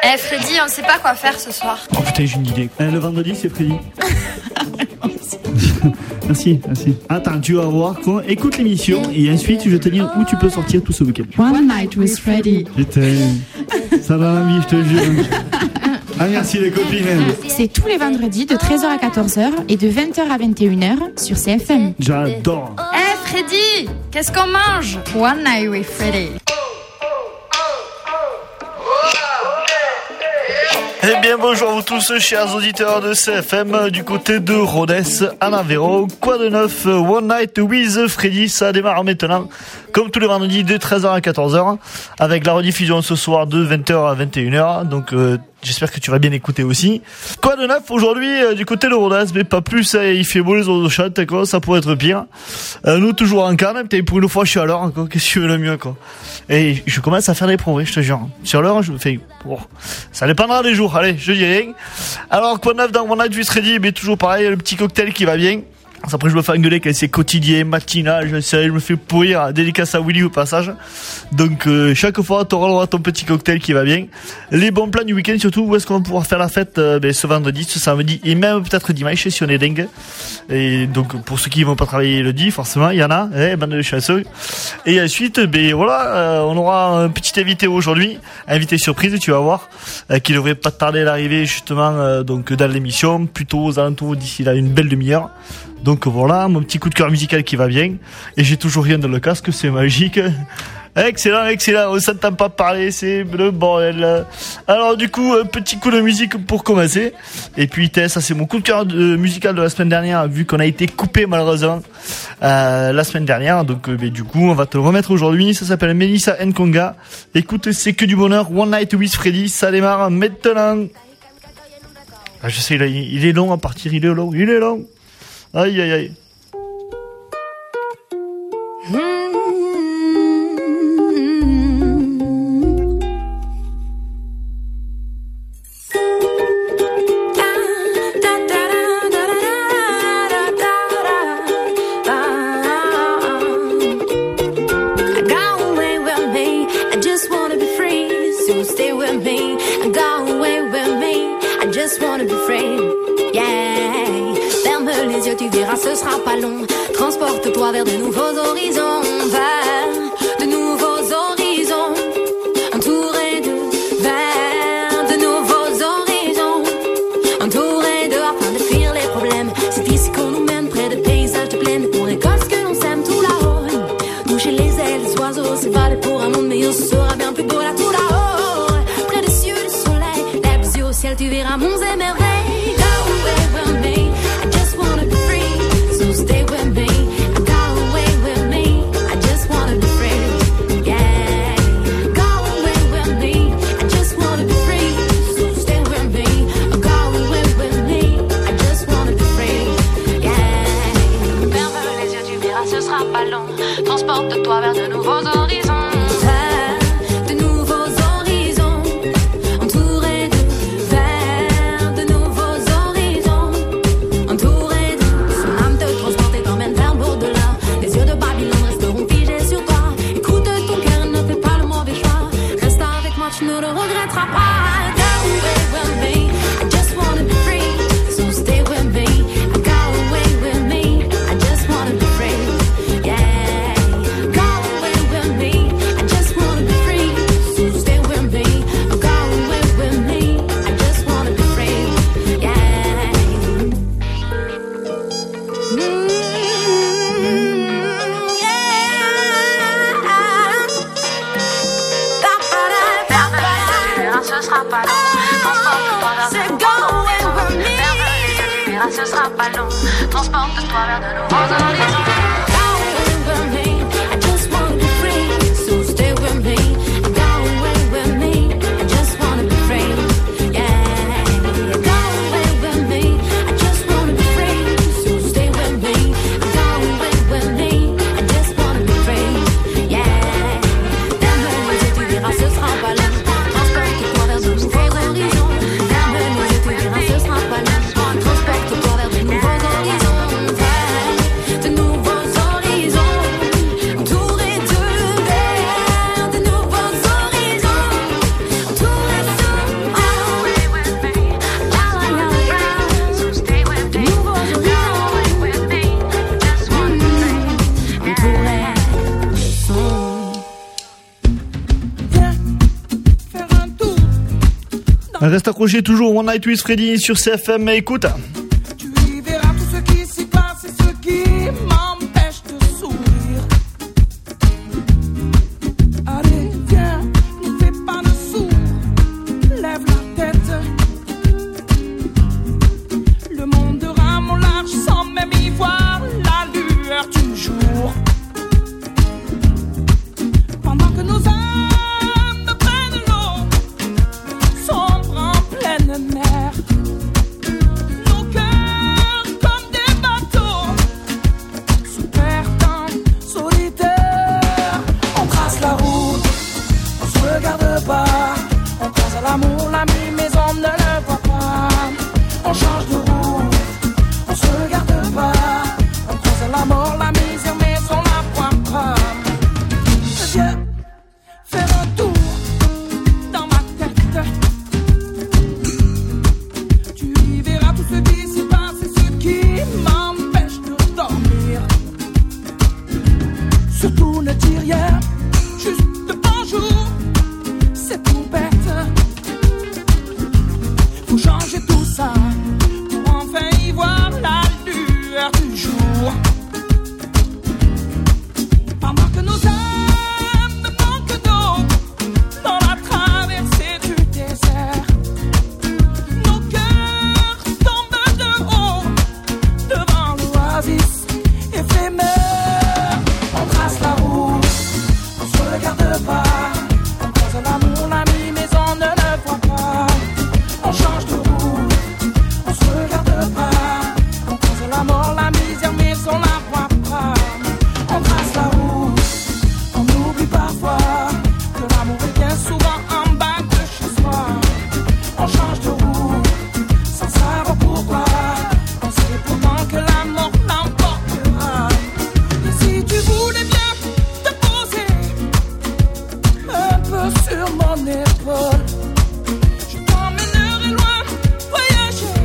Freddy, on sait pas quoi faire ce soir. Oh putain, j'ai une idée. Le vendredi, c'est Freddy. Merci. Attends, tu vas voir quoi. Écoute l'émission et ensuite je vais te dire où tu peux sortir tout ce week-end. One Night with Freddy. Putain, ça donne envie, je te jure. Ah merci les copines. C'est tous les vendredis de 13h à 14h et de 20h à 21h sur CFM. J'adore. Freddy, qu'est-ce qu'on mange? One Night with Freddy. Eh bien bonjour à vous tous chers auditeurs de CFM du côté de Rodez, en Aveyron. Quoi de neuf? One Night with Freddy, ça démarre maintenant comme tous les vendredis de 13h à 14h avec la rediffusion ce soir de 20h à 21h. Donc j'espère que tu vas bien écouter aussi. Quoi de neuf aujourd'hui du côté de Rodez? Mais pas plus, il fait beau, les oiseaux chantent, quoi, ça pourrait être pire. Nous toujours en canne, putain, pour une fois je suis à l'heure, quoi. Qu'est-ce que tu veux le mieux, quoi. Et je commence à faire des progrès, je te jure. Sur l'heure, je fais bon, ça dépendra des jours, allez, je dis rien. Alors quoi de neuf dans One Night with Freddy? Mais toujours pareil, le petit cocktail qui va bien. Après je me fais engueuler quand c'est quotidien, matinal, je me fais pourrir, dédicace à Willy au passage. Donc chaque fois tu auras le droit à ton petit cocktail qui va bien. Les bons plans du week-end surtout, où est-ce qu'on va pouvoir faire la fête ce vendredi, ce samedi et même peut-être dimanche si on est dingue. Et donc pour ceux qui vont pas travailler lundi, forcément il y en a, bande de chanceux. Et ensuite on aura un petit invité aujourd'hui, invité surprise tu vas voir, qui devrait pas tarder à l'arrivée justement donc dans l'émission, plutôt aux alentours d'ici là une belle demi-heure. Donc voilà, mon petit coup de cœur musical qui va bien. Et j'ai toujours rien dans le casque, c'est magique. Excellent, on s'entend pas parler, c'est le bordel. Alors du coup, un petit coup de musique pour commencer. Et puis ça c'est mon coup de cœur musical de la semaine dernière, vu qu'on a été coupé malheureusement la semaine dernière. Donc du coup, on va te le remettre aujourd'hui. Ça s'appelle Melissa Nkonga. Écoute, c'est que du bonheur. One Night with Freddy, ça démarre maintenant. Ah, je sais, il est long à partir, il est long. Aïe aïe aïe. Tu verras, ce sera pas long. Transporte-toi vers de nouveaux horizons, vers de nouveaux horizons, entouré de vers de nouveaux horizons, entouré de afin de fuir les problèmes. C'est ici qu'on nous mène près de paysages de plaine. On récolte ce que l'on sème tout là-haut. Toucher les ailes des oiseaux, s'évader pour un monde meilleur, ce sera bien plus beau là tout là-haut. Près des cieux, du soleil, les yeux au ciel, tu verras monts et merveilles. Transporte-toi vers de nouveaux horizons. De nouveaux horizons, entouré de vers de nouveaux horizons, entouré de son âme te transporte et t'emmène vers l'au-delà. Les yeux de Babylone resteront figés sur toi. Écoute ton cœur, ne fais pas le mauvais choix. Reste avec moi, tu ne le regretteras pas. Go away with me, I just wanna be free. So stay with me, go away with me, I just wanna be free. Ce sera pas long, transporte-toi vers de nouveaux horizons. De nouveaux horizons. Reste accroché toujours One Night with Freddy sur CFM, écoute. Tu y verras tout ce qui s'y passe et ce qui m'empêche de sourire. Allez, viens, ne fais pas de sourd, lève la tête. Le monde rame au large sans même y voir la lueur du jour. Pendant que nos âmes de près de l'eau sombrent en pleine mer. Nos cœurs comme des bateaux sous terre dans solitaire. On trace la route, on se regarde pas. On pense à l'amour, l'ami, mais on ne le voit pas. On change de route, on se regarde pas. On pense à la mort, la misère, mais on la voit pas. Viens faire un tour dans ma tête. Tu y verras tout ce qui s'y passe et ce qui m'empêche de dormir. Surtout ne dis rien, juste bonjour, c'est tout bête. Faut changer tout ça pour enfin y voir la lueur du jour. Pendant que nos âmes manquent d'eau dans la traversée du désert, nos cœurs tombent de haut devant l'oasis éphémère. On trace la route, on se regarde pas. On pense à l'amour, l'ami, mais on ne le voit pas. On change de route, on se regarde pas. On pense à la mort, la misère, mais on la voit pas. On trace la route, on oublie parfois que l'amour est bien souvent en bas de chez soi. On change de route sans savoir pourquoi. On sait pourtant que la mort l'emportera. Et si tu voulais bien te poser un peu sur mon épaule, je t'emmènerai loin voyager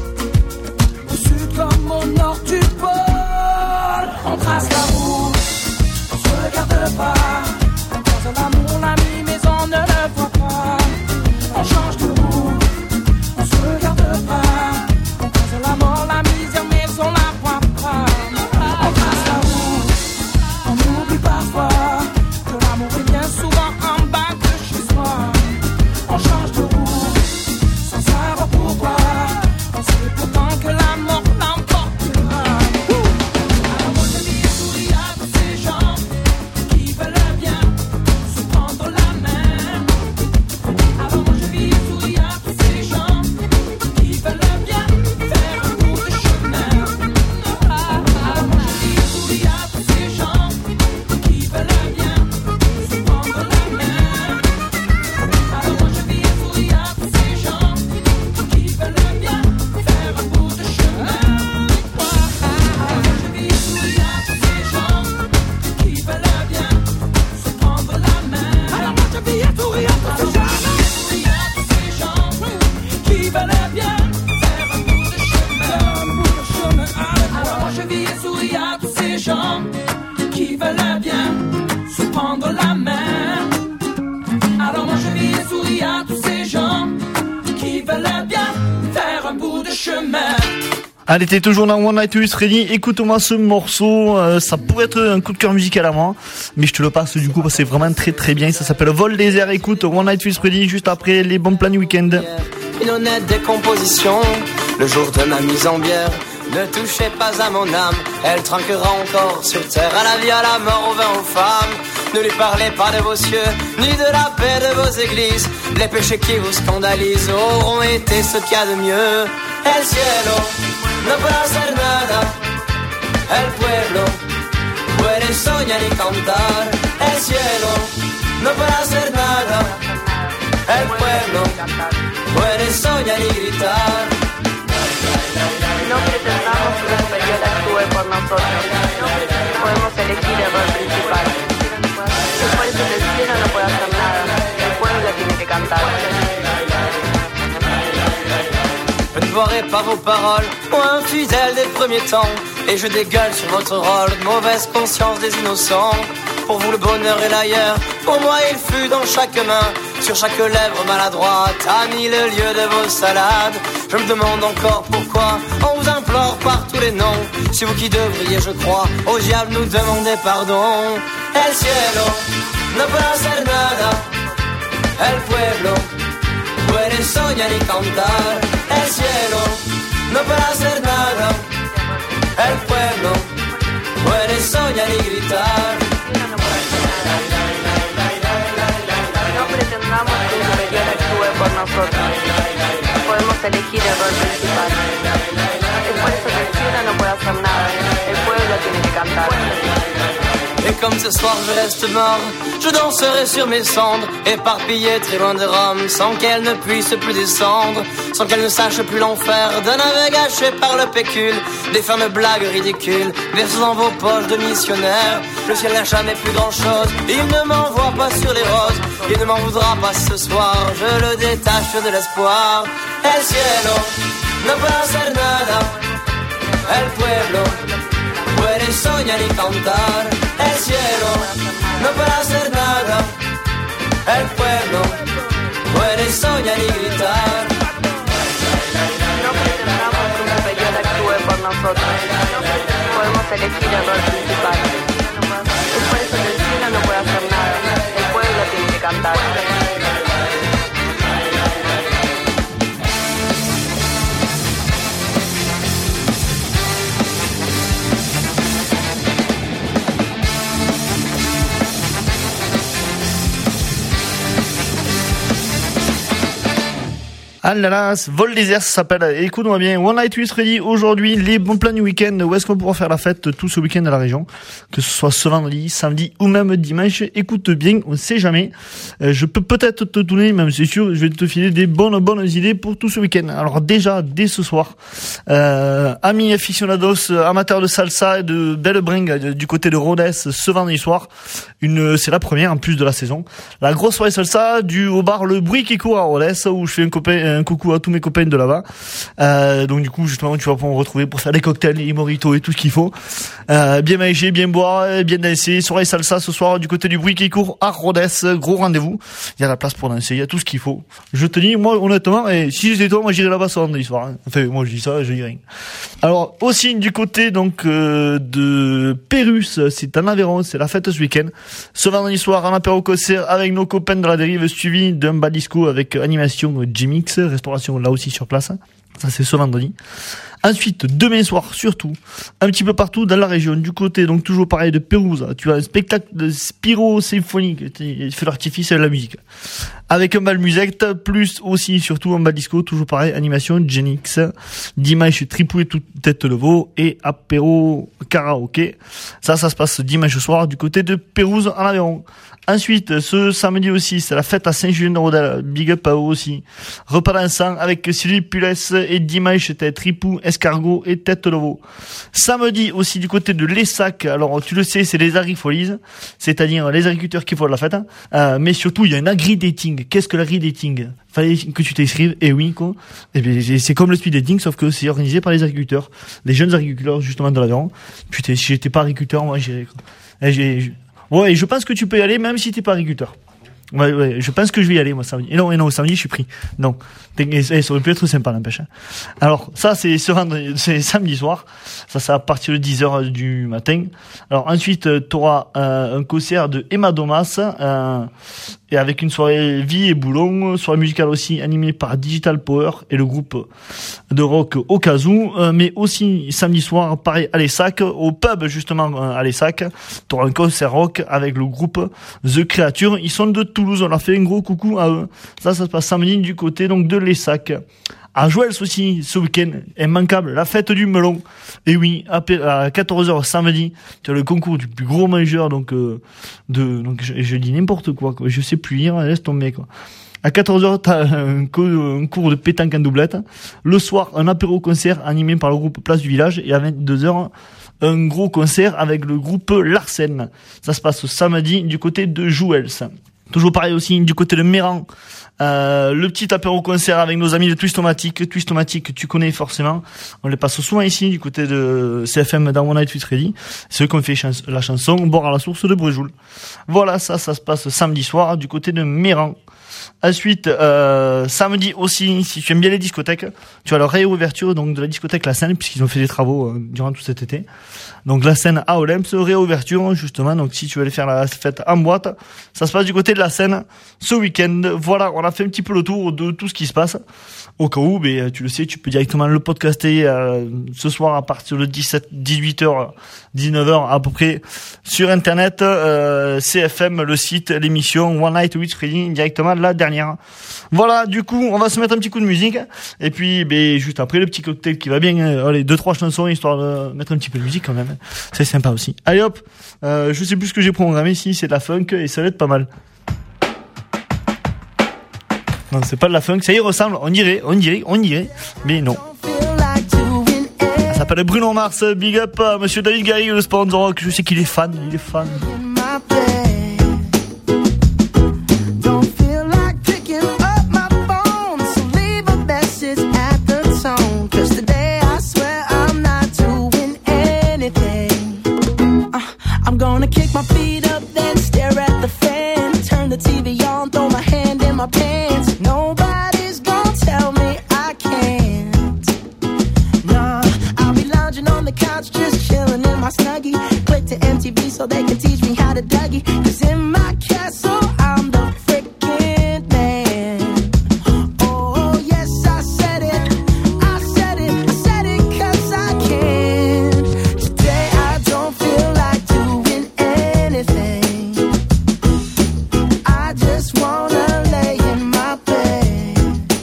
au sud comme au nord du pôle. On trace la route, on se regarde pas. On pense à l'amour, l'ami, mais on ne le voit pas. On change de route, on se regarde pas. On pense à la mort, la misère, mais on la voit pas. On trace la route, on oublie parfois que l'amour est bien souvent en bas de chez soi. On change de route sans savoir pourquoi. On sait pourtant que la mort l'emportera. Alors moi je dis souris à tous ces gens qui veulent bien se prendre la main. Alors moi je vis souris à tous ces gens qui veulent bien faire un bout de chemin. Alors moi je vis souris à tous ces gens qui veulent bien se prendre la main. Alors moi je vis souris à tous ces gens qui veulent bien faire un bout de chemin. Alors moi je vis souris à tous ces gens qui veulent bien se prendre la main. Alors moi je vis souris à tous ces gens qui veulent bien faire un bout de chemin. Alors moi je vis souris à tous ces gens qui veulent bien se prendre la main. Alors moi je vis souris à tous ces gens qui veulent bien faire un bout de chemin. Allez, t'es toujours dans One Night with Freddy. Écoute-moi ce morceau, ça pourrait être un coup de cœur musical à moi, mais je te le passe du coup parce que c'est vraiment très très bien. Ça s'appelle Vol des airs. Écoute One Night with Freddy juste après les bons plans du week-end. Une honnête décomposition, le jour de ma mise en bière. Ne touchez pas à mon âme, elle trinquera encore sur terre. À la vie, à la mort, au vin, aux femmes. Ne lui parlez pas de vos cieux, ni de la paix de vos églises. Les péchés qui vous scandalisent auront été ce qu'il y a de mieux. El cielo no puede hacer nada, el pueblo puede soñar y cantar. El cielo no puede hacer nada, el pueblo puede soñar y gritar. No pretendamos que el superior actúe por nosotros. Podemos elegir el rol principal. Por eso el cielo no puede hacer nada. El pueblo tiene que cantar. Je ne boirai pas vos paroles, moi infidèle des premiers temps. Et je dégueule sur votre rôle, mauvaise conscience des innocents. Pour vous le bonheur est l'ailleurs, pour moi il fut dans chaque main. Sur chaque lèvre maladroite, à mille lieues de vos salades. Je me demande encore pourquoi on vous implore par tous les noms. C'est vous qui devriez, je crois, au diable nous demander pardon. El cielo no puede hacer nada. El pueblo puede soñar y cantar. El cielo no puede hacer nada. El pueblo puede soñar y gritar. No pretendamos que el superior actúe por nosotros. Podemos elegir el rol principal. Es por eso que el cielo no puede hacer nada. El pueblo tiene que cantar. Et comme ce soir je reste mort, je danserai sur mes cendres, éparpillées très loin de Rome, sans qu'elle ne puisse plus descendre, sans qu'elle ne sache plus l'enfer d'un ave gâché par le pécule, des fameux blagues ridicules, versées dans vos poches de missionnaires. Le ciel n'a jamais plus grand chose, il ne m'envoie pas sur les roses, il ne m'en voudra pas ce soir, je le détache de l'espoir. El cielo no puede hacer nada, el pueblo puede soñar y cantar. El cielo no puede hacer nada. El pueblo puede soñar y gritar. No pretendamos que un superior actúe por nosotros. Podemos elegir el rol principal. Es por eso que el cielo no puede hacer nada. El pueblo tiene que cantar. Ah là là, Vol désert ça s'appelle. Écoute-moi bien, One Night with Freddy, aujourd'hui, les bons plans du week-end, où est-ce qu'on pourra faire la fête tout ce week-end à la région, que ce soit ce vendredi, samedi ou même dimanche. Écoute bien, on sait jamais. Je peux peut-être te donner, même c'est sûr, je vais te filer des bonnes idées pour tout ce week-end. Alors déjà, dès ce soir, amis aficionados, amateurs de salsa et de belle bringue du côté de Rodez, ce vendredi soir, c'est la première en plus de la saison. La grosse soirée salsa au bar Le Bruit qui court à Rodez, où je fais un coucou à tous mes copains de là-bas. Donc du coup, justement, tu vas pouvoir me retrouver pour faire des cocktails, les mojitos et tout ce qu'il faut. Bien manger, bien boire, bien danser. Soirée salsa ce soir du côté du Bruit qui court à Rodez. Gros rendez-vous. Il y a la place pour danser, il y a tout ce qu'il faut. Je te dis, moi, honnêtement, et si j'étais toi, moi j'irais là-bas ce vendredi soir. Hein. Enfin, moi je dis ça, je dis rien. Alors, aussi du côté donc de Pérusse, c'est en Aveyron, c'est la fête ce week-end. Ce vendredi soir, un apéro concert avec nos copains de la dérive, suivi d'un bal disco avec animation G-Mix, restauration là aussi sur place. Ça c'est ce vendredi. Ensuite, demain soir, surtout, un petit peu partout dans la région, du côté, donc toujours pareil, de Pérouse, tu as un spectacle de spiro-symphonique, feu d'artifice et de la musique. Avec un bal musette, plus aussi, surtout un bal disco, toujours pareil, animation, Genix, dimanche, tripou et toute tête de veau, et apéro karaoké. Ça se passe dimanche soir, du côté de Pérouse, en Aveyron. Ensuite, ce samedi aussi, c'est la fête à Saint-Julien-de-Rodel. Big up à eux aussi. Repas dansant avec Sylvie Pulès et dimanche, c'était tripou, escargot et tête de veau. Samedi aussi du côté de l'Essac. Alors, tu le sais, c'est les agrifolies. C'est-à-dire les agriculteurs qui font la fête. Mais surtout, il y a un agri-dating. Qu'est-ce que l'agri-dating? Fallait que tu t'inscrives. Et oui, quoi. Et bien, c'est comme le speed dating, sauf que c'est organisé par les agriculteurs. Les jeunes agriculteurs, justement, de l'Aveyron. Putain, si j'étais pas agriculteur, moi, j'irais, quoi. Et ouais, je pense que tu peux y aller même si t'es pas agriculteur. Ouais, je pense que je vais y aller, moi, samedi. Et non, samedi, je suis pris. Non. Ça aurait pu être sympa, n'empêche. Alors, ça, c'est samedi soir. Ça, c'est à partir de 10h du matin. Alors, ensuite, t'auras, un concert de Emma Domas, et avec une soirée vie et boulon, soirée musicale aussi animée par Digital Power et le groupe de rock Okazu, mais aussi samedi soir, pareil, à l'Essac, au pub, justement, à l'Essac. T'auras un concert rock avec le groupe The Creature. Ils sont de Toulouse, on leur fait un gros coucou à eux. Ça se passe samedi du côté donc de l'Essac. À Joëls aussi, ce week-end, immanquable, la fête du melon. Et oui, à 14h samedi, tu as le concours du plus gros mangeur, donc je dis n'importe quoi, je sais plus lire, laisse tomber, quoi. À 14h, t'as un cours de pétanque en doublette. Le soir, un apéro-concert animé par le groupe Place du Village. Et à 22h, un gros concert avec le groupe Larsen. Ça se passe samedi du côté de Joëls. Toujours pareil aussi du côté de Méran. Le petit apéro concert avec nos amis de Twistomatic. Twistomatic, tu connais forcément. On les passe souvent ici du côté de CFM dans One Night with Freddy. C'est eux qui ont fait la chanson Bord à la source de Bréjoul. Voilà, ça se passe samedi soir du côté de Méran. Ensuite, samedi aussi, si tu aimes bien les discothèques, tu as la réouverture donc de la discothèque La Seine, puisqu'ils ont fait des travaux durant tout cet été. Donc La Seine à Olemps, réouverture justement. Donc si tu veux aller faire la fête en boîte, ça se passe du côté de La Seine ce week-end. Voilà, on a fait un petit peu le tour de tout ce qui se passe. Au cas où, ben, tu le sais, tu peux directement le podcaster ce soir à partir de 18h, 19h à peu près sur internet, CFM, le site, l'émission One Night with Freddy, directement la dernière. Voilà, du coup, on va se mettre un petit coup de musique et puis ben, juste après le petit cocktail qui va bien, allez, 2-3 chansons histoire de mettre un petit peu de musique quand même. C'est sympa aussi. Allez hop, je sais plus ce que j'ai programmé ici, c'est de la funk et ça va être pas mal. Non, c'est pas de la funk, ça y ressemble, on dirait, mais non. Ça s'appelle Bruno Mars, big up à monsieur David Garry, le sponsor rock, je sais qu'il est fan, I'm gonna kick my feet up, then stare at the fan. Turn the TV on, throw my hand in my pants. Nobody's gonna tell me I can't. Nah, I'll be lounging on the couch, just chilling in my Snuggie. Click to MTV so they can teach me how to Dougie. 'Cause in my castle, I'm the freaking man. Oh, yes, I said it, 'cause I can. Today I don't feel like doing anything. I just wanna lay in my bed.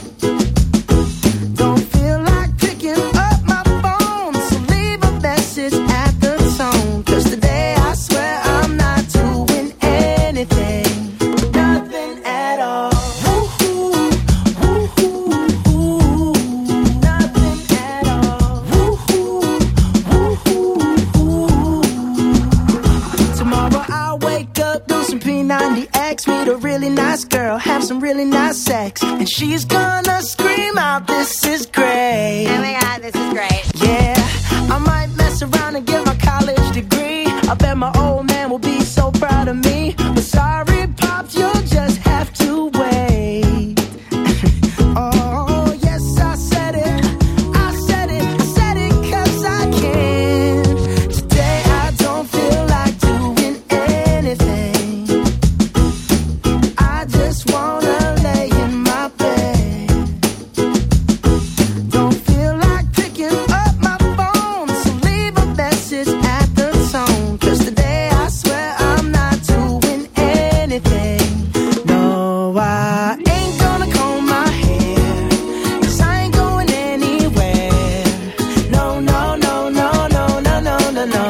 Don't feel like picking up my phone, so leave a message at the tone. 'Cause today I swear I'm not doing anything. Nothing at all. Woo-hoo, woo-hoo, woo-hoo. Nothing at all. Woo-hoo, woo-hoo, woo-hoo. Tomorrow I'll wake up, do some P90X, meet a really nice girl, have some really nice sex, and she's gonna scream out, "This is great." Oh my god, this is great. Yeah, I might mess around and get my college degree. I bet my old man will be so proud of me. But sorry, Pops, you'll just have to wait. Oh, yes, I said it, 'cause I can. Today I don't feel like doing anything. I just wanna lay in my bed. Don't feel like picking up my phone, so leave a message at the tone. 'Cause today I swear I'm not doing anything. No, I ain't gonna comb my hair, 'cause I ain't going anywhere. No, no, no, no, no, no, no, no, no.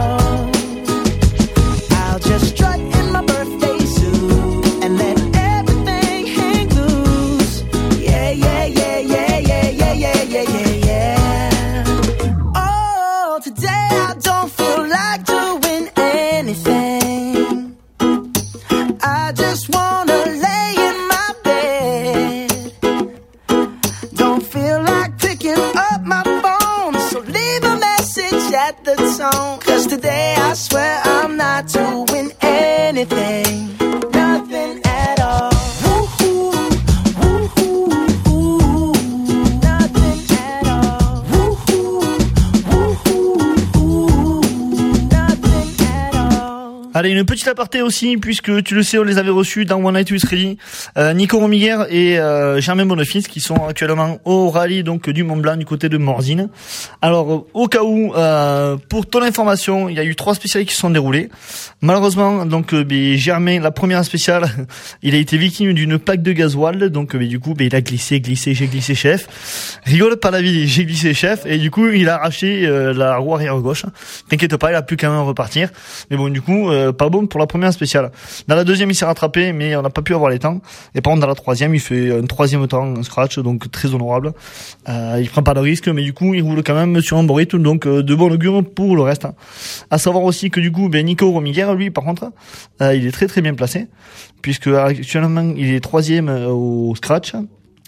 I'll just strut in my birthday suit and let everything hang loose. Yeah, yeah, yeah, yeah, yeah, yeah, yeah, yeah, yeah, yeah. Oh, today I don't feel like doing anything. I just wanna lay in my bed. Don't feel like picking up my phone, so leave a message at the tone. 'Cause today I swear I'm not doing anything. Nothing at all. Woo-hoo, woo-hoo, woo-hoo. Nothing at all. Woo-hoo, woo-hoo, woo-hoo. Nothing at all. Allez, une petite aparté aussi, puisque tu le sais, on les avait reçus dans One Night with Freddy, Nico Romiguer et Germain Bonnefils, qui sont actuellement au rallye donc du Mont Blanc du côté de Morzine. Alors, au cas où, pour ton information, il y a eu 3 spéciales qui se sont déroulées. Malheureusement, donc Germain, la première spéciale, il a été victime d'une plaque de gasoil, donc du coup, il a glissé, j'ai glissé chef. Rigole pas la vie, j'ai glissé chef, et du coup, il a arraché la roue arrière gauche. T'inquiète pas, il a pu quand même repartir. Mais bon, du coup, pas bon pour la première spéciale. Dans la deuxième, il s'est rattrapé, mais on n'a pas pu avoir les temps. Et par contre, dans la troisième, il fait un 3e temps, un scratch, donc très honorable. Il prend pas de risque, mais du coup, il roule quand même sur un bon rythme, donc de bon augure pour le reste. À savoir aussi que du coup, Nico Romiguer, lui, par contre, il est très très bien placé, puisque actuellement, il est 3e au scratch.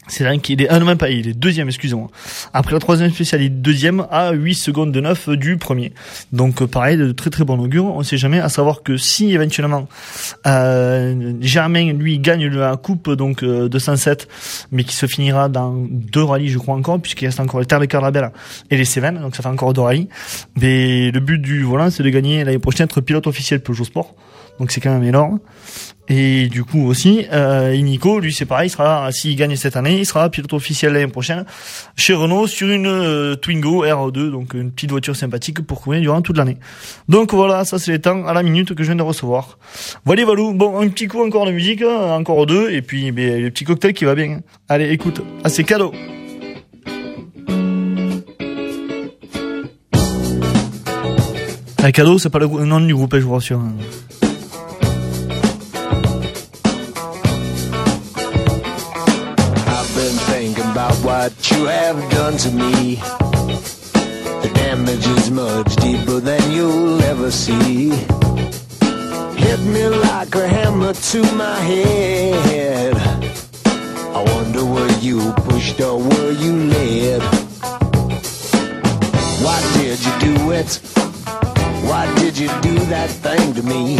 C'est là qu'il est, non même pas, il est deuxième, excusez-moi. Après la troisième spéciale, il est deuxième à 8 secondes de 9 du premier. Donc pareil, de très très bon augure, on sait jamais, à savoir que si éventuellement Germain, lui, gagne la coupe donc 207, mais qui se finira dans 2 rallyes, je crois encore, puisqu'il reste encore les Terre de Carabelle et les Cévennes, donc ça fait encore 2 rallyes. Mais le but du volant, c'est de gagner l'année prochaine, être pilote officiel Peugeot Sport. Donc c'est quand même énorme. Et du coup aussi, Nico, lui c'est pareil, s'il gagne cette année, il sera pilote officiel l'année prochaine chez Renault sur une Twingo R2, donc une petite voiture sympathique pour courir durant toute l'année. Donc voilà, ça c'est les temps à la minute que je viens de recevoir. Voilà, bon, un petit coup encore de musique, encore 2, et puis le petit cocktail qui va bien. Allez, écoute, c'est cadeau. Un cadeau, c'est pas le nom du groupe, je vous rassure. About what you have done to me. The damage is much deeper than you'll ever see. Hit me like a hammer to my head. I wonder were you pushed or were you led? Why did you do it? Why did you do that thing to me?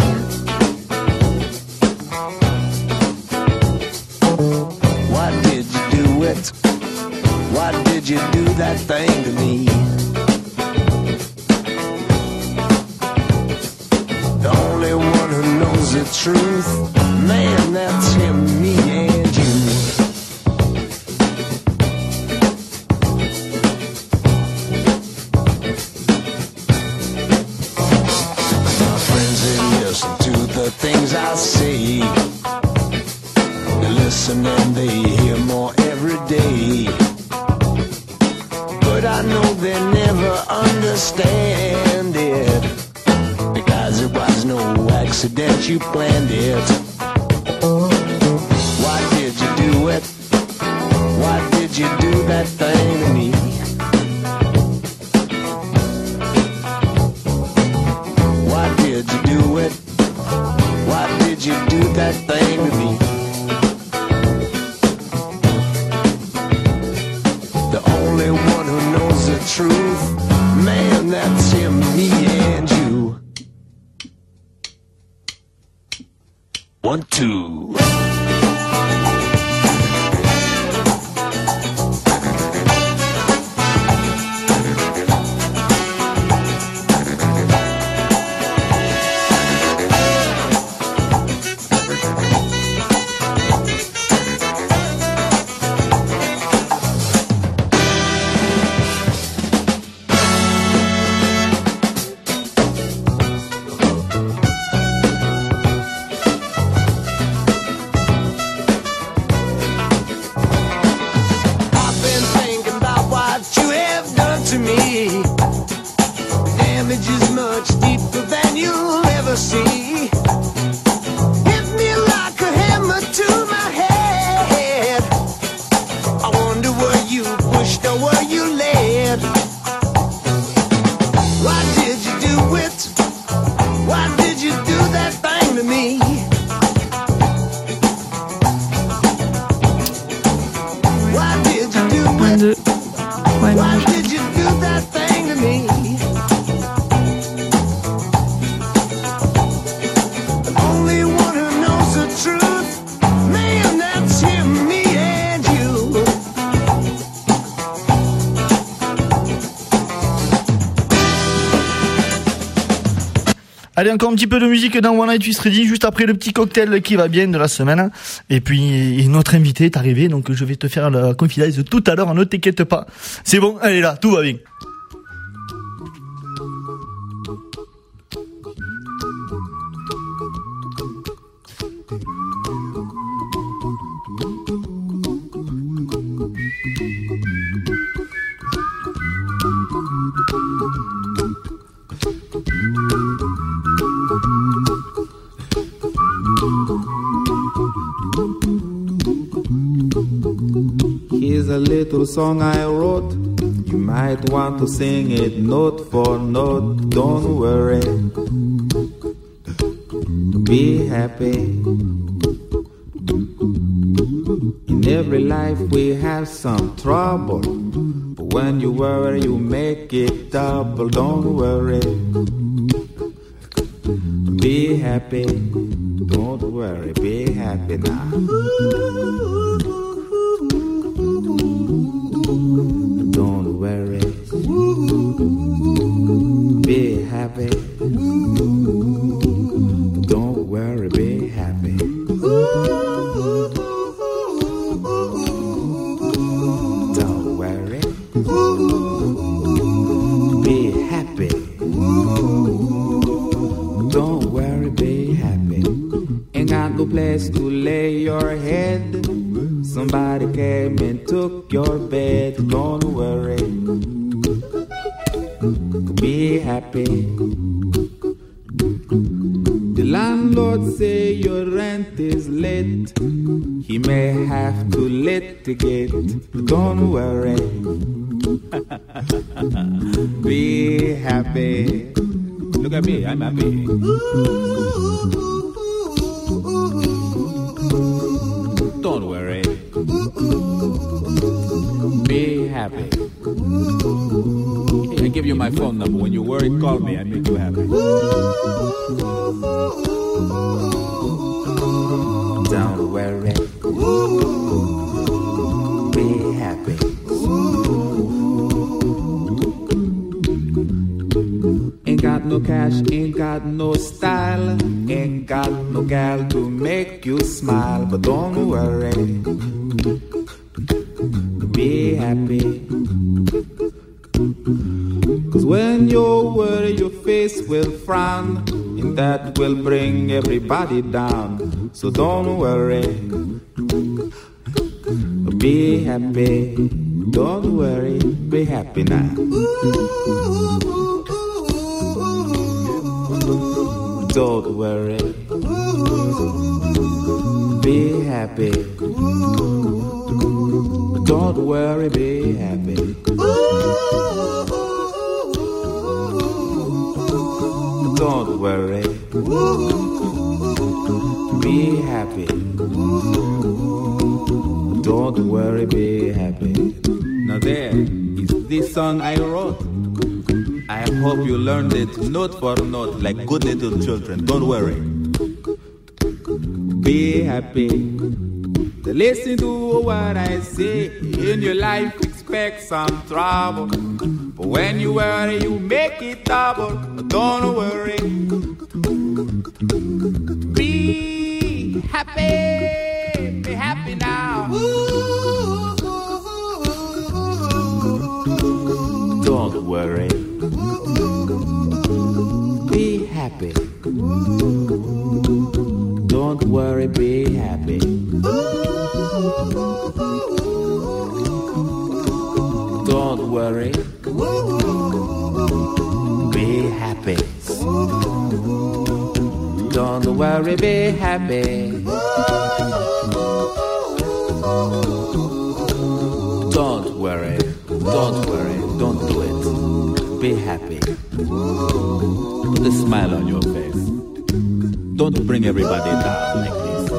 Why did you do it? Why did you do that thing to me? The only one who knows the truth, man, that's him, me and you. My friends, they listen to the things I say. They listen and they hear more every day. But I know they never understand it, because it was no accident, you planned it. Why did you do it? Why did you do that thing to me? Why did you do it? Why did you do that thing to me? The only one who knows the truth, man, that's him, me and you. 1, 2. Allez, encore un petit peu de musique dans One Night with Freddy, juste après le petit cocktail qui va bien de la semaine. Et puis, notre invité est arrivé, donc je vais te faire la confidence tout à l'heure, ne t'inquiète pas. C'est bon, elle est là, tout va bien. Here's a little song I wrote. You might want to sing it note for note. Don't worry, be happy. In every life we have some trouble. But when you worry, you make it double. Don't worry. Be happy. Don't worry. Be happy now. Don't worry. Be happy. Don't worry. Be happy. Don't worry. Be happy. Don't worry, be happy. Ain't got no place to lay your head. Somebody came and took your bed. Don't worry. Be happy. The landlord say your rent is late. He may have to litigate. Don't worry. Be happy. Look at me, I'm happy. Don't worry. Be happy. I give you my phone number. When you worry, call me. I make you happy. Don't worry. Be happy. Ain't got no cash, ain't got no style, ain't got no gal to make you smile. But don't worry. Be happy. 'Cause when you worry, your face will frown, and that will bring everybody down. So don't worry. Be happy. Don't worry. Be happy now. Don't worry. Be happy. Don't worry, be happy. Don't worry. Be happy. Don't worry, be happy. Now there is this song I wrote. I hope you learned it note for note like good little children. Don't worry. Be happy. Listen to what I say. In your life expect some trouble. But when you worry, you make it double. But don't worry. Be happy. Be happy now. Don't worry. Be happy. Don't worry, be happy. Don't worry. Be happy. Don't worry, be happy. Don't worry. Don't worry. Don't do it. Be happy. Put a smile on your face. Don't bring everybody down like this.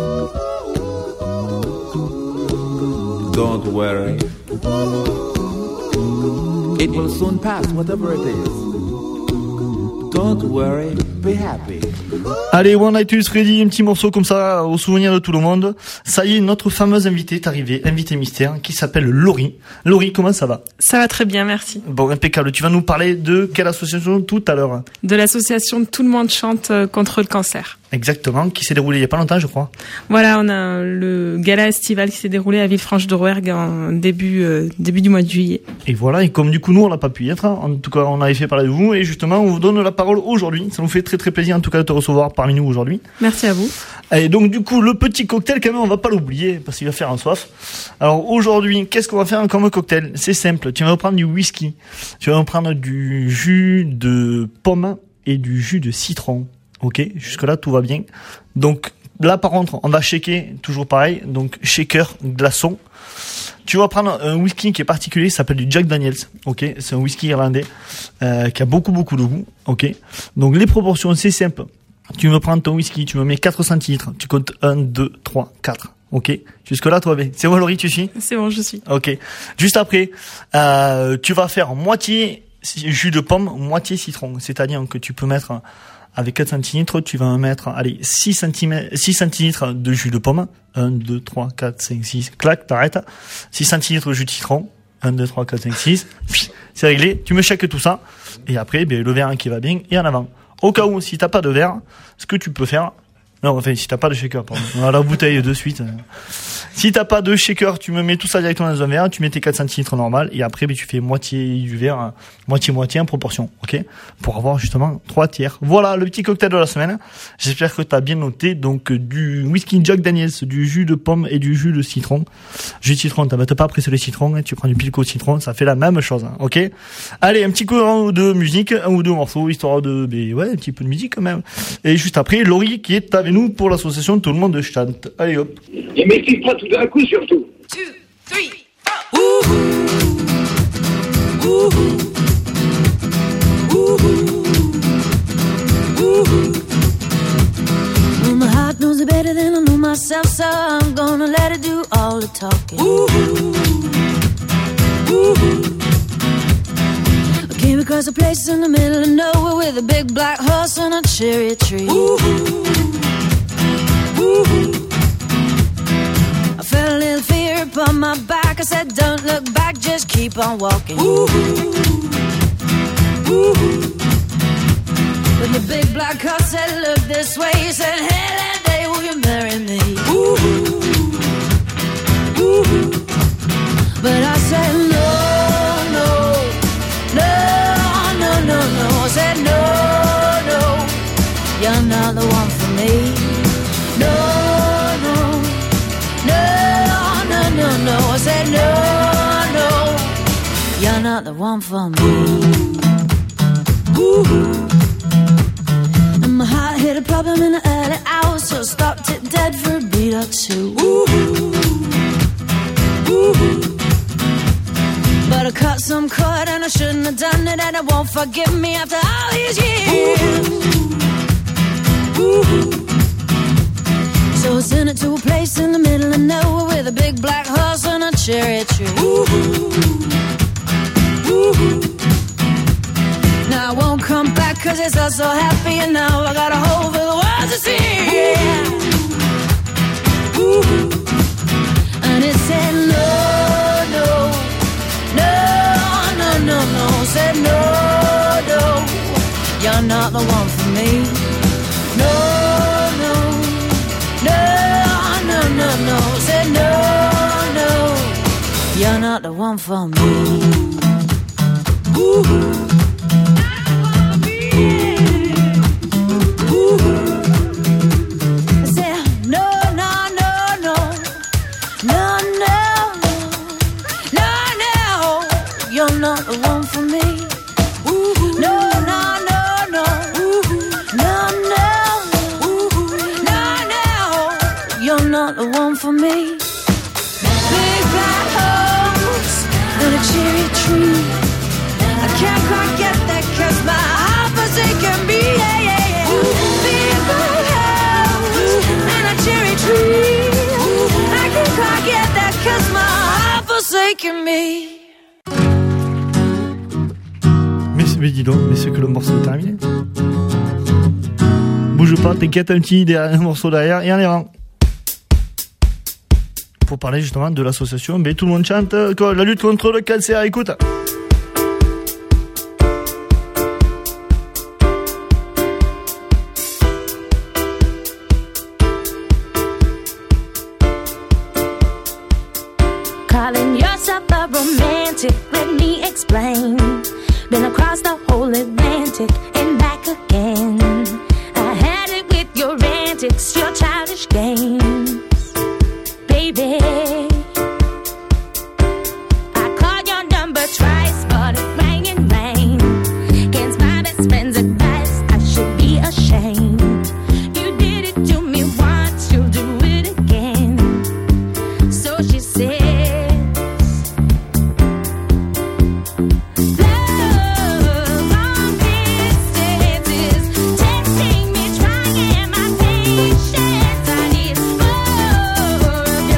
Don't worry. It will soon pass, whatever it is. Don't worry, be happy. Allez, One Night with Freddy, un petit morceau comme ça, au souvenir de tout le monde. Ça y est, notre fameuse invitée est arrivée, invitée mystère, qui s'appelle Laurie. Laurie, comment ça va? Ça va très bien, merci. Bon, impeccable. Tu vas nous parler de quelle association tout à l'heure? De l'association Tout le monde chante contre le cancer. Exactement, qui s'est déroulé il y a pas longtemps, je crois. Voilà, on a le gala estival qui s'est déroulé à Villefranche-de-Rouergue en début du mois de juillet. Et voilà, et comme du coup nous on n'a pas pu y être, en tout cas on avait fait parler de vous, et justement on vous donne la parole aujourd'hui. Ça nous fait très très plaisir en tout cas de te recevoir parmi nous aujourd'hui. Merci à vous. Et donc du coup le petit cocktail quand même on va pas l'oublier parce qu'il va faire un soif. Alors aujourd'hui qu'est-ce qu'on va faire comme cocktail? C'est simple, tu vas prendre du whisky, tu vas prendre du jus de pomme et du jus de citron. Ok, jusque là tout va bien. Donc là par contre on va shaker, toujours pareil, donc shaker, glaçon. Tu vas prendre un whisky qui est particulier, ça s'appelle du Jack Daniels. Ok, c'est un whisky irlandais qui a beaucoup de goût. Ok, donc les proportions c'est simple. Tu me prends ton whisky, tu me mets 4 centilitres, tu comptes 1, 2, 3, 4. Ok. Jusque-là, toi, bien. C'est bon, Laurie, tu suis? C'est bon, je suis. Ok. Juste après, tu vas faire moitié jus de pomme, moitié citron. C'est-à-dire que tu peux mettre, avec 4 centilitres, tu vas mettre, 6 centilitres de jus de pomme. 1, 2, 3, 4, 5, 6. Clac, t'arrêtes. 6 centilitres de jus de citron. 1, 2, 3, 4, 5, 6. C'est réglé. Tu me shakes tout ça. Et après, le verre qui va bien et en avant. Au cas où, si t'as pas de verre, ce que tu peux faire, non, enfin, si t'as pas de shaker, pardon. On a la bouteille de suite. Si t'as pas de shaker, tu me mets tout ça directement dans un verre, tu mets tes 4 centilitres normal, et après, tu fais moitié du verre, moitié en proportion, ok? Pour avoir justement 3 tiers. Voilà, le petit cocktail de la semaine. J'espère que t'as bien noté, donc, du whisky Jack Daniels, du jus de pomme et du jus de citron. Jus de citron, t'embêtes pas à presser le citron, hein, tu prends du pilco de citron, ça fait la même chose, hein, ok? Allez, un petit coup de musique, un ou deux morceaux, histoire de, un petit peu de musique quand même. Et juste après, Laurie qui est avec nous pour l'association Tout le monde chante. Allez hop. Et m'équipe pas tout d'un coup surtout. 2, 3, 4. Ooh. Well, my heart knows it better than I know myself, so I'm gonna let it do all the talking. I came across a place in the middle of nowhere with a big black horse and a cherry tree. I felt a little fear upon my back. I said, don't look back, just keep on walking. But the big black horse said, look this way. He said, hey, that day will you marry me? But I said, no. I said, no, you're not the one for me. No. I said, no, you're not the one for me. And my heart hit a problem in the early hours, so I stopped it dead for a beat or two. But I cut some cord and I shouldn't have done it, and it won't forgive me after all these years. So I sent it to a place in the middle of nowhere with a big black horse and a cherry tree. Now I won't come back 'cause it's all so happy, and now I got a hole for the world to see. And it said no. Said no, you're not the one for me. No. Said no, you're not the one for me. I said no, you're not the one for me. The one for me. Big black horse and a cherry tree. I can't quite get that 'cause my heart forsaken me. Big black horse and a cherry tree. I can't quite get that 'cause my heart forsaken me. Mais dis donc, mais c'est que le morceau est terminé. Bouge pas, t'inquiète, un petit morceau derrière et en avant. Pour parler justement de l'association Tout le monde chante, la lutte contre le cancer. Écoute. Calling yourself a romantic, let me explain. Been across the whole Atlantic and back again. I had it with your antics, your childish games. Baby, I called your number twice, but it rang and rang. Against my best friend's advice, I should be ashamed. You did it to me once, you'll do it again. So she says, love long distance is testing me, trying my patience. I need more.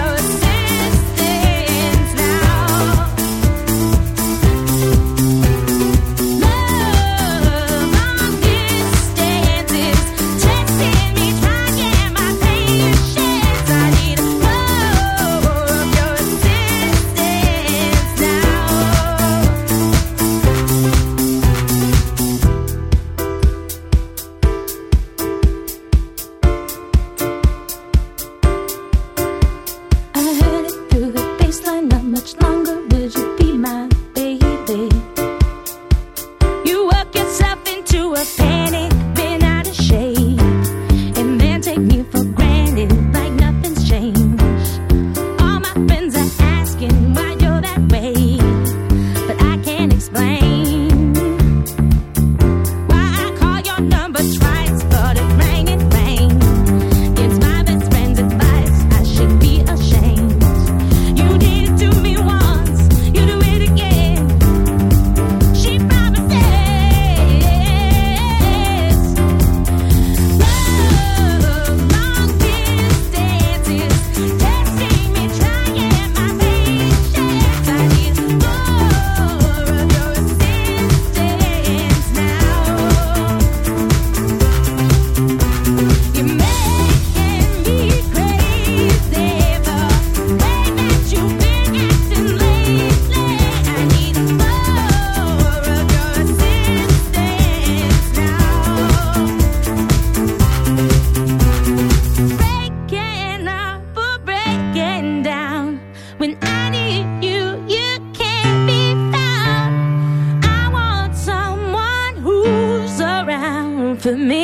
and down. When I need you, you can't be found. I want someone who's around for me.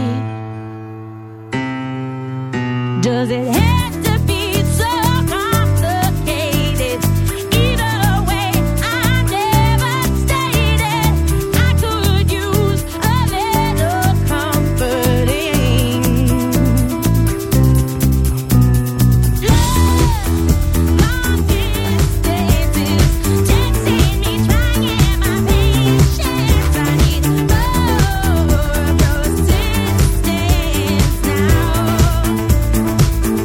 Does it have to be so complicated? Either way, I'm devastated. I could use a little comforting. Love, long distances, texting me, trying my patience. I need more persistence now.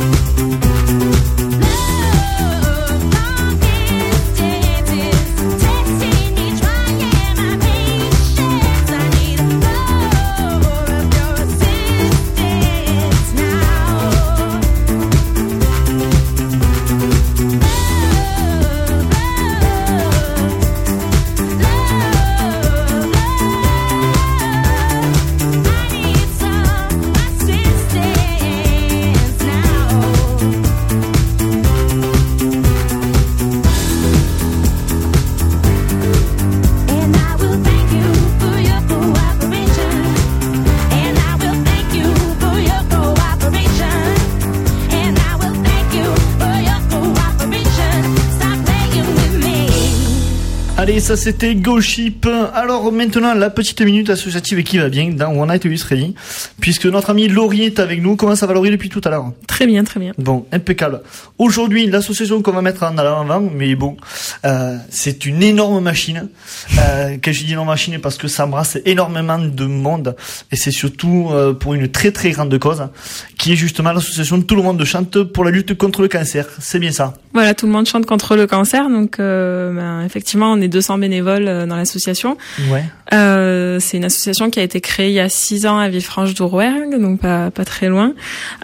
Allez, ça c'était Go Ship. Alors maintenant, la petite minute associative qui va bien dans One Night with Freddy, puisque notre ami Laurie est avec nous. Comment ça va, Laurie, depuis tout à l'heure? Très bien, très bien. Bon, impeccable. Aujourd'hui, l'association qu'on va mettre en avant, mais bon, c'est une énorme machine. Que je dis énorme machine parce que ça embrasse énormément de monde, et c'est surtout pour une très très grande cause, qui est justement l'association Tout le monde chante pour la lutte contre le cancer. C'est bien ça? Voilà, tout le monde chante contre le cancer, donc effectivement, on est 200 bénévoles dans l'association. Ouais. C'est une association qui a été créée il y a 6 ans à Villefranche-d'Rouergue, donc pas très loin,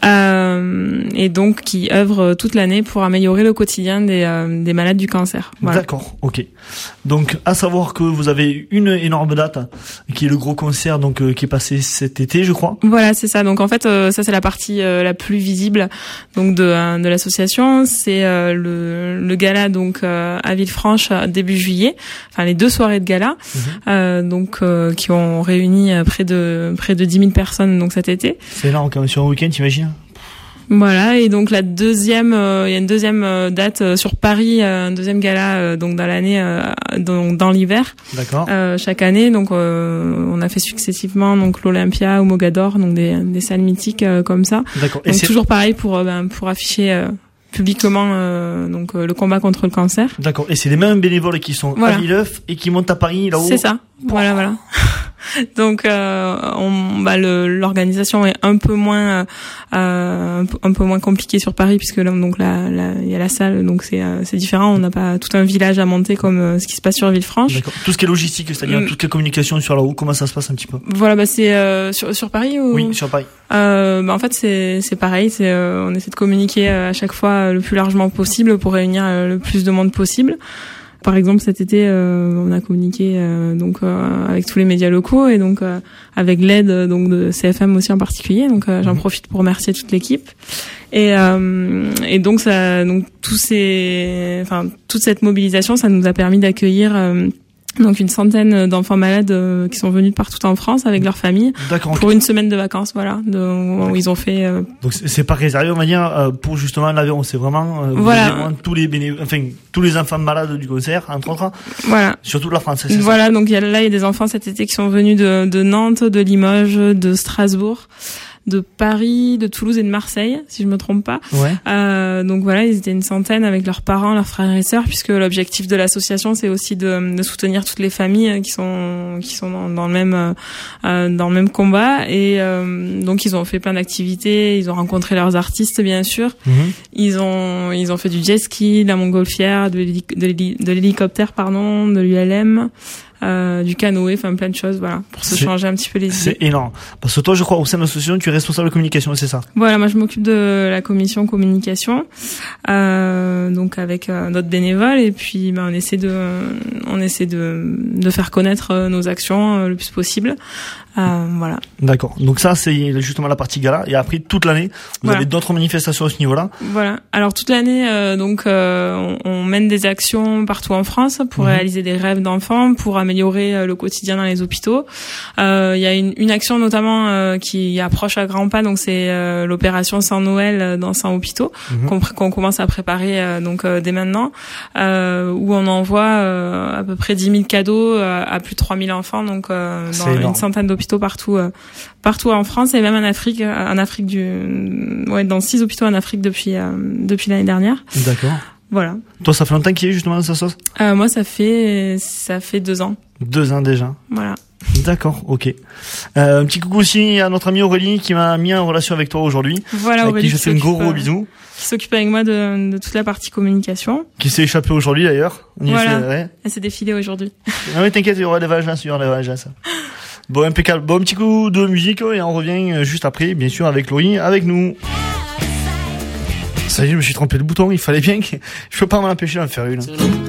et donc qui œuvre toute l'année pour améliorer le quotidien des malades du cancer. Voilà. D'accord, ok. Donc, à savoir que vous avez une énorme date, qui est le gros concert, donc qui est passé cet été, je crois. Voilà, c'est ça. Donc en fait, ça c'est la partie la plus visible donc de l'association. C'est le gala donc à Villefranche début juillet. Enfin les 2 soirées de gala, donc qui ont réuni près de 10 000 personnes donc cet été. C'est énorme quand même sur un week-end, t'imagines? Voilà, et donc la deuxième, il y a une deuxième date sur Paris, un deuxième gala donc dans l'année, dans l'hiver. D'accord. Chaque année, donc on a fait successivement donc l'Olympia ou Mogador, donc des salles mythiques comme ça. D'accord. Et donc toujours pareil pour afficher publiquement donc le combat contre le cancer. D'accord. Et c'est les mêmes bénévoles qui sont à Villeuf et qui montent à Paris là-haut. C'est ça. Voilà. Donc l'organisation est un peu moins compliquée sur Paris, puisque là donc il y a la salle, donc c'est différent, on n'a pas tout un village à monter comme ce qui se passe sur Villefranche. D'accord. Tout ce qui est logistique, c'est-à-dire toute la communication sur là-haut, comment ça se passe un petit peu? Voilà, c'est sur Paris ou... Oui, sur Paris. En fait c'est pareil, on essaie de communiquer à chaque fois le plus largement possible pour réunir le plus de monde possible. Par exemple, cet été, on a communiqué avec tous les médias locaux et donc avec l'aide donc de CFM aussi en particulier. Donc j'en profite pour remercier toute l'équipe. Et donc toute cette mobilisation, ça nous a permis d'accueillir donc une centaine d'enfants malades qui sont venus de partout en France avec leurs familles. D'accord, pour une semaine de vacances, voilà, où ils ont fait. Donc c'est pas réservé, on va dire, pour justement l'Aveyron, c'est vraiment voilà, tous les enfants malades du concert, entre autres. Voilà. Sur toute la France. C'est voilà, ça. donc il y a des enfants cet été qui sont venus de Nantes, de Limoges, de Strasbourg, de Paris, de Toulouse et de Marseille, si je me trompe pas. Ouais. Donc voilà, ils étaient une centaine avec leurs parents, leurs frères et sœurs, puisque l'objectif de l'association, c'est aussi de soutenir toutes les familles qui sont dans le même combat. Et donc ils ont fait plein d'activités, ils ont rencontré leurs artistes, bien sûr. Ils ont fait du jet ski, de la montgolfière, de l'hélicoptère, de l'ULM. Du canoë, enfin plein de choses, voilà, pour se changer un petit peu les idées. C'est énorme. Parce que toi, je crois, au sein de l'association, tu es responsable de communication, c'est ça? Voilà, moi je m'occupe de la commission communication, donc avec d'autres bénévoles, et puis on essaie de faire connaître nos actions le plus possible. Voilà. D'accord. Donc ça, c'est justement la partie gala. Et après, toute l'année, vous avez d'autres manifestations à ce niveau-là? Voilà. Alors toute l'année, on mène des actions partout en France pour réaliser des rêves d'enfants, pour améliorer le quotidien dans les hôpitaux. Il y a une action notamment qui approche à grands pas, donc c'est l'opération Sans Noël dans 100 hôpitaux qu'on commence à préparer dès maintenant, où on envoie à peu près 10 000 cadeaux à plus de 3 000 enfants, donc dans une centaine d'hôpitaux partout en France et même en Afrique, dans 6 hôpitaux en Afrique depuis l'année dernière. D'accord. Voilà. Toi, ça fait longtemps qu'il y est justement dans sa sauce? Moi, ça fait 2 ans. 2 ans déjà. Voilà. D'accord, ok. Un petit coucou aussi à notre amie Aurélie qui m'a mis en relation avec toi aujourd'hui. Voilà, avec Aurélie. qui je fais un gros bisou. Qui s'occupe avec moi de toute la partie communication. Qui s'est échappée aujourd'hui d'ailleurs. Voilà. Elle s'est défilée aujourd'hui. Ah oui, t'inquiète, il y aura des vagences, Bon, impeccable. Bon, un petit coup de musique et on revient juste après, bien sûr, avec Laurie, avec nous. Ça y est, je me suis trompé le bouton, il fallait bien que... Je peux pas m'en empêcher d'en faire une.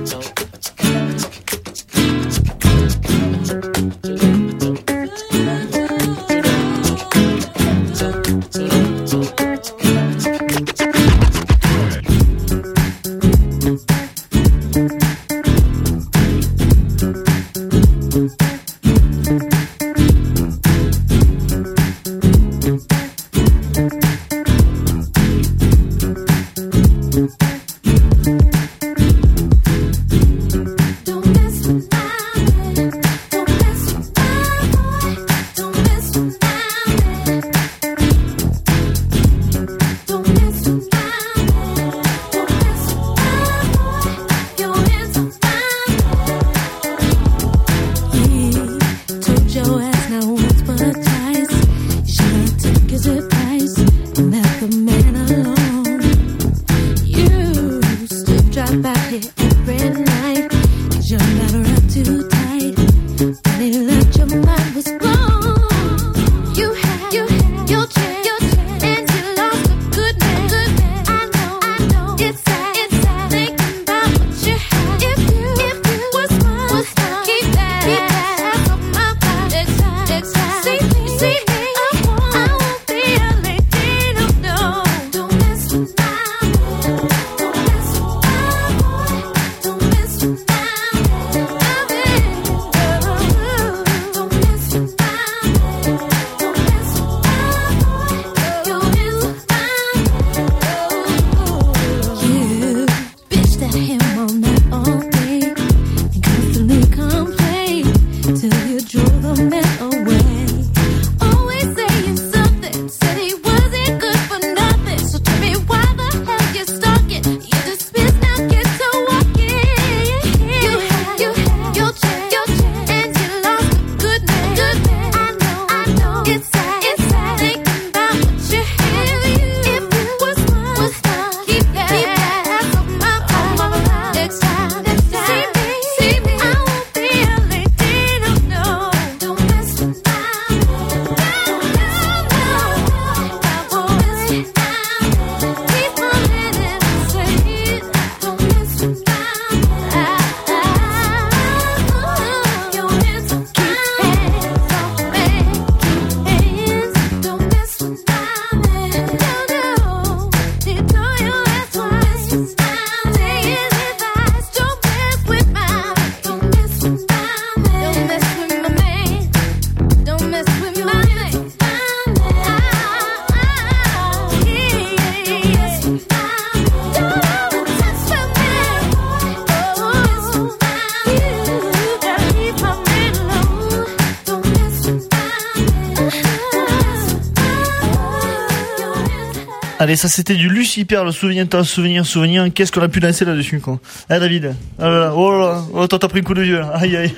Allez, ça c'était du Lucifer, le souviens-toi, souvenir. Qu'est-ce qu'on a pu danser là-dessus, quoi. Ah, David. Ah là là. Oh là là. Oh, toi, t'as pris un coup de vieux, là. Aïe, aïe.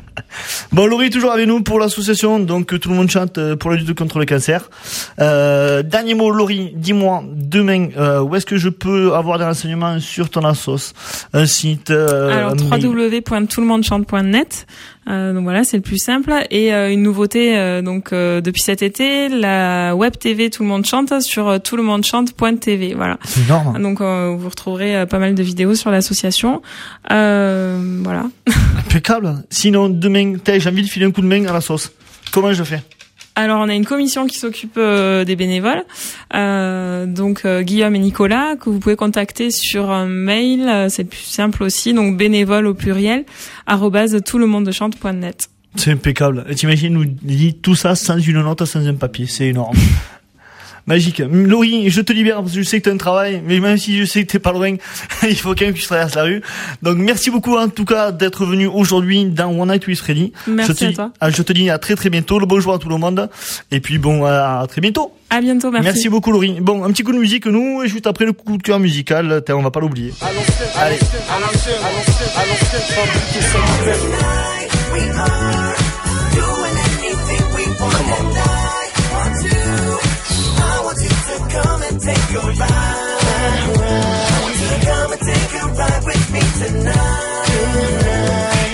Bon, Laurie, toujours avec nous pour l'association, donc tout le monde chante pour la lutte contre le cancer. Dernier mot, Laurie, dis-moi, demain, où est-ce que je peux avoir des renseignements sur ton assos? Un site, alors, www.toutlemonde-chante.net. Donc voilà, c'est le plus simple. Et une nouveauté, depuis cet été, la web TV Tout le monde chante sur toutlemondechante.tv. Voilà. C'est énorme. Donc vous retrouverez pas mal de vidéos sur l'association. Voilà. Impeccable. Sinon, demain, j'ai envie de filer un coup de main à la sauce. Comment je fais? Alors on a une commission qui s'occupe des bénévoles, donc Guillaume et Nicolas, que vous pouvez contacter sur un mail, c'est plus simple aussi, donc bénévoles au pluriel @toutlemondechante.net. C'est impeccable. Et t'imagines nous dit tout ça sans une note, sans un papier, c'est énorme. Magique. Laurie, je te libère parce que je sais que t'as un travail, mais même si je sais que t'es pas loin, il faut quand même que tu traverses la rue. Donc merci beaucoup en tout cas d'être venu aujourd'hui dans One Night with Freddy. Merci à toi. Je te dis à très très bientôt, le bonjour à tout le monde. Et puis bon, à très bientôt. À bientôt, merci. Merci beaucoup Laurie. Bon, un petit coup de musique nous, et juste après le coup de cœur musical, on va pas l'oublier. Allez. Come and take a ride. I want you to come and take a ride with me tonight.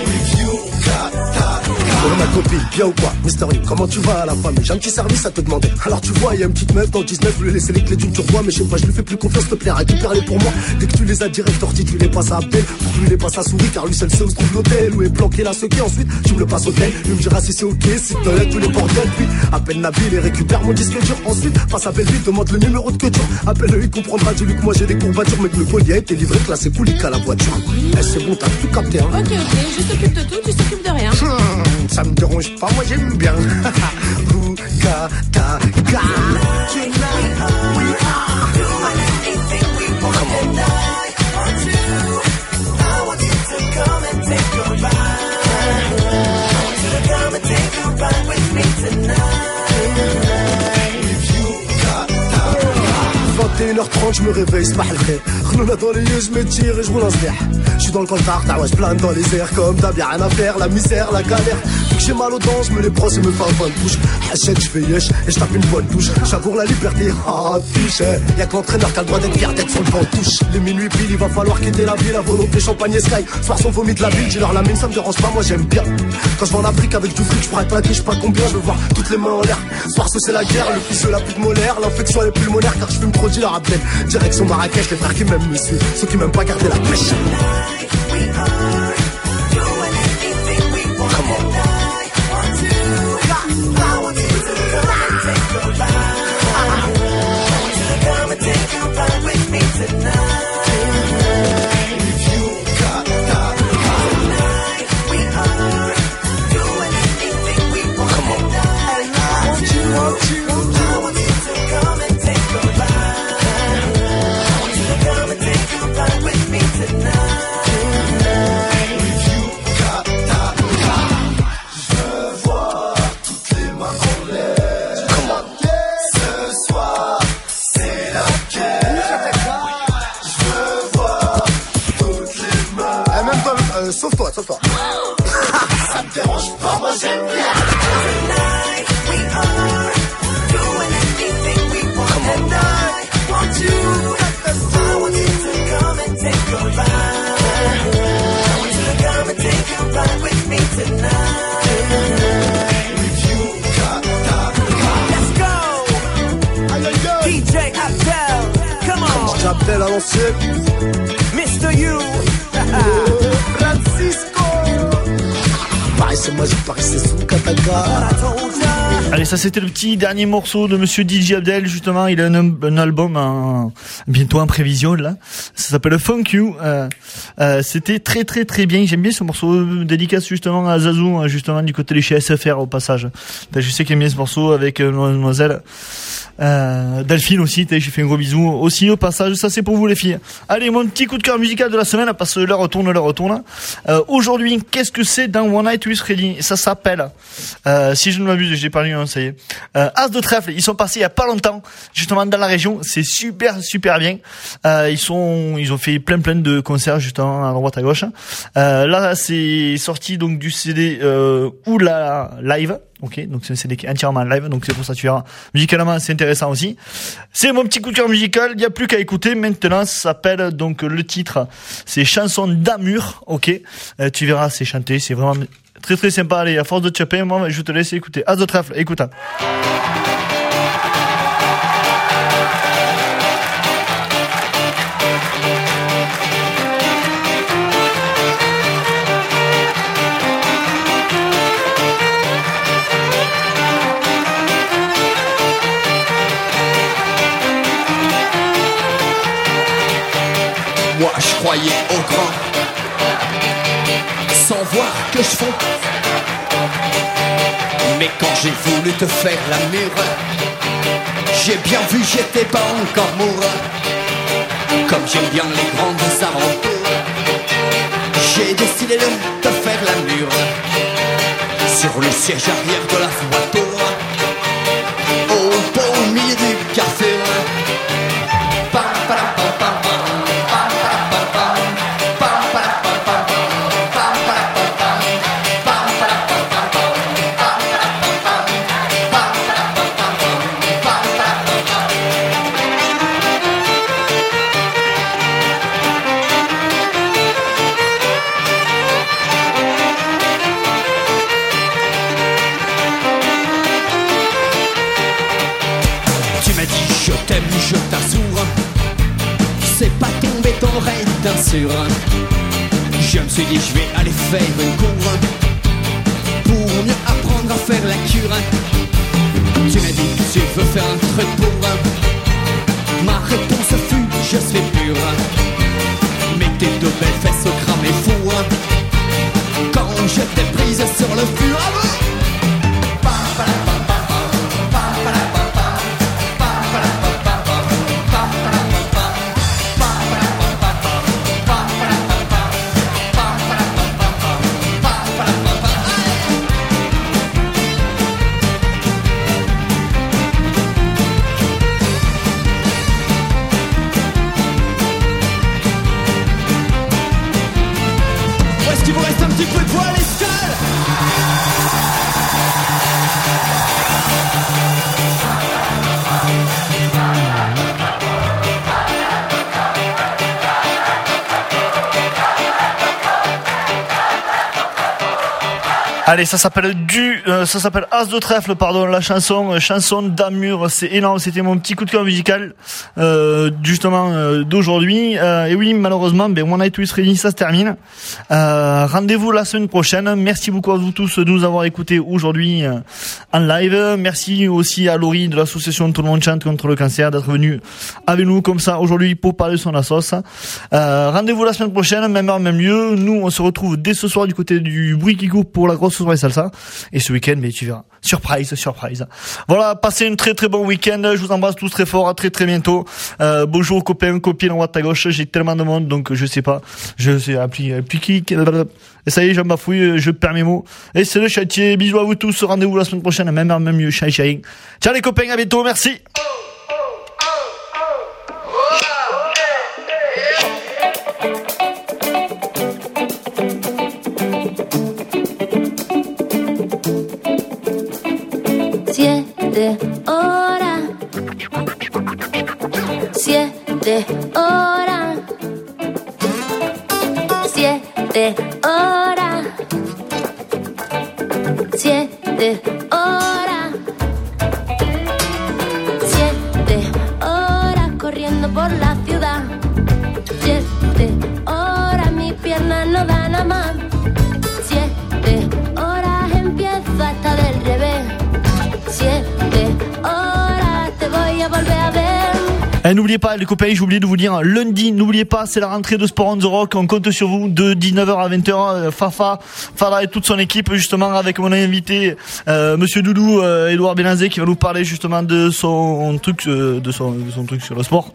Oh ma copine, bien ou quoi? Mystery, comment tu vas à la famille? J'ai un petit service à te demander. Alors tu vois, il y a une petite meuf dans 19, je lui ai laissé les clés d'une turquoise, mais je sais pas, je lui fais plus confiance, s'il te plaît, récupère-les pour moi. Dès que tu les as direct sortis, tu les passes à Abdel, pour que lui les passe à souris, car lui seul sait où se trouve l'hôtel, où est planqué la sequée, ensuite tu me le passes au tel, lui me dira si c'est ok, si te lèves tous les bordels, puis appelle Nabil et récupère mon disque dur, ensuite passe à Belleville, demande le numéro de que dur, appelle-le, il comprendra, dis-lui que moi j'ai des courbatures, mais que le collier a été livré, classé poulique à la voiture. Eh, c'est bon, t'as tout capté, hein? Ok, je s'occupe de tout, tu s'occupes de rien. Ça me dérange pas, moi j'aime bien. h 30 je me réveille, c'est pas le fait. Khnouna dans les yeux, je me tire et je roule un sner. Je suis dans le coltard, je plane dans les airs. Comme d'hab, y'a rien à faire, la misère, la galère. Vu que j'ai mal aux dents, je me les brosse et me fais un point de touche. Hachette, je fais yesh et je tape une bonne touche. J'avoue la liberté, touche. Y'a que l'entraîneur qui a le droit d'être fier d'être sur le banc de touche. Les minuit pile, il va falloir quitter la ville. La volonté champagne et sky. Soir son vomi de la ville, dis-leur la mine, ça me dérange pas, moi j'aime bien. Quand je vais en Afrique avec du fric, je pourrais plaquer, je sais pas combien, je veux voir toutes les mains en l'air. Soir c'est la guerre, le fils de la pute molaire, l'infection elle est pulmonaire car je fume trop d'île à Abdel. Direction Marrakech, les frères qui m'aiment me suivent, ceux qui m'aiment pas garder la pêche. Sauve-toi. Ça me dérange pas, moi j'aime bien. J'appelle à l'ancienne Mr. You Francisco. Paris c'est magique, Paris c'est sous Kataka. Allez, ça c'était le petit dernier morceau de Monsieur DJ Abdel, justement. Il a un album bientôt en prévision là. Ça s'appelle Funk You. C'était très très très bien. J'aime bien ce morceau, dédicace justement à Zazou, justement du côté de chez SFR au passage. Je sais qu'il aime bien ce morceau avec Mademoiselle Delphine aussi. Je fais un gros bisou aussi au passage. Ça c'est pour vous les filles. Allez, mon petit coup de cœur musical de la semaine, parce que l'heure retourne. Aujourd'hui, qu'est-ce que c'est dans One Night with Freddy? Ça s'appelle, si je ne m'abuse, j'ai parlé, ça y est, As de trèfle. Ils sont passés il y a pas longtemps, justement dans la région. C'est super bien. Ils ont fait plein de concerts justement à droite à gauche. Là, c'est sorti donc du CD Oula Live. Ok, donc c'est un CD qui est entièrement live, donc c'est pour ça que tu verras. Musicalement, c'est intéressant aussi. C'est mon petit coup de cœur musical. Il n'y a plus qu'à écouter. Maintenant, ça s'appelle donc le titre, c'est Chanson d'Amur. Ok, tu verras, c'est chanté, c'est vraiment très très sympa. Allez, à force de choper, moi, je te laisse écouter. As de trèfle, écoute. moi je croyais au grand, sans voir que je fonds. Mais quand j'ai voulu te faire la mûre, j'ai bien vu j'étais pas encore mourant. Comme j'aime bien les grandes aventures, j'ai décidé de te faire la mûre sur le siège arrière de la voiture, au beau milieu du carrefour. Je t'assure, c'est pas tombé d'oreille d'un sûr. Je me suis dit je vais aller faire une cour pour mieux apprendre à faire la cure. Tu m'as dit que tu veux faire un truc pour. Ma réponse fut je suis pur. Mais tes deux belles fesses cramées fou quand je t'ai prise sur le fur. Il vous reste un petit peu de voix, les seuls. Allez, ça s'appelle As de trèfle, pardon, la chanson d'Amur, c'est énorme, c'était mon petit coup de cœur musical, d'aujourd'hui, et oui, malheureusement, One Night with Freddy, ça se termine, rendez-vous la semaine prochaine, merci beaucoup à vous tous de nous avoir écoutés aujourd'hui, en live, merci aussi à Laurie de l'association Tout le monde chante contre le cancer d'être venu avec nous comme ça aujourd'hui pour parler de son assos, rendez-vous la semaine prochaine, même heure, même lieu, nous on se retrouve dès ce soir du côté du bruit qui coupe pour la grosse soirée salsa, et ce week-end, mais tu verras, surprise. Voilà, passez une très très bon week-end, je vous embrasse tous très fort, à très très bientôt, bonjour aux copains, copines en droite à gauche, j'ai tellement de monde, donc je sais pas, je sais, appli qui, et ça y est, j'en bafouille, je perds mes mots, et c'est le chantier, bisous à vous tous, rendez-vous la semaine prochaine, même heure, même mieux, ciao les copains, à bientôt, merci. Siete horas corriendo por la ciudad. 7 horas, mi pierna no da nada más. 7 horas empieza hasta del revés. 7 horas te voy a volver a ver. N'oubliez pas les copains, j'ai oublié de vous dire, lundi, n'oubliez pas, c'est la rentrée de Sport on the Rock, on compte sur vous de 19h à 20h, Fada et toute son équipe justement avec mon invité Monsieur Doudou, Edouard Bénazé qui va nous parler justement de son truc de son truc sur le sport.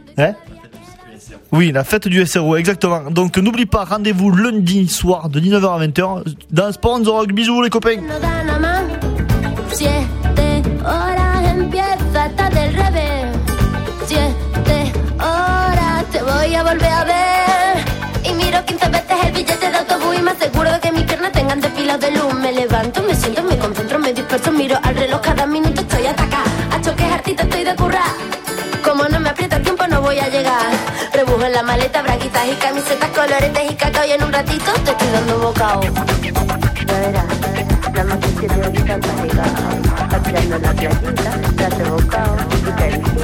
Oui, la fête du SRO, exactement. Donc n'oublie pas, rendez-vous lundi soir de 19h à 20h dans Sport on the Rock. Bisous les copains. 7 horas empieza hasta del revés. 7 horas te voy a volver a ver. Y miro 15 veces el billete de autobús y me aseguro de que mis piernas tengan depilados de luz. Me levanto, me siento, me concentro, me disperso, miro al reloj, cada minuto estoy atacada. A choques artista estoy de currar. Como no me aprieta el tiempo no voy a llegar. Rebujo en la maleta, braguitas y camisetas, coloretes y cacao y en un ratito te estoy dando bocado. Ya verás, la más que 7 horitas para llegar. Paseando en la playita, date bocado y cariño.